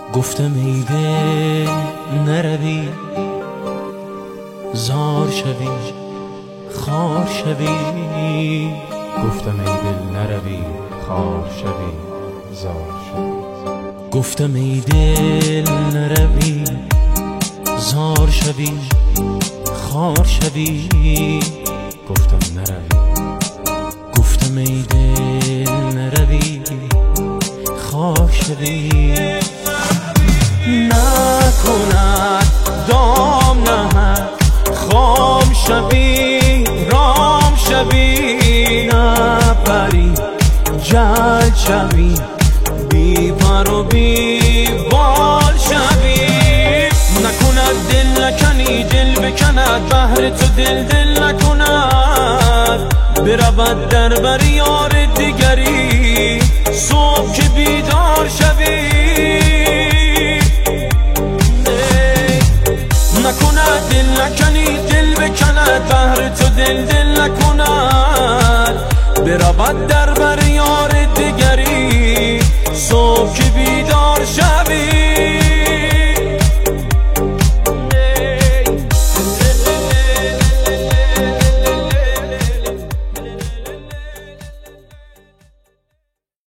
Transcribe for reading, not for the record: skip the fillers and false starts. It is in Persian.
گفتم ای دل نروی، زار شوی خار شوی. گفتم ای دل نروی، خار شوی زار شوی. گفتم ای دل نروی، زار شوی خار شوی. گفتم نروی. گفتم ای دل نروی، خار شوی. نکند دام نهد، خام شوی رام شوی. نپری جل شوی، بی پر و بی بال شوی. نکند دل نکنی دل بکند، بهر تو دل نکند. برود در بر یار دیگری،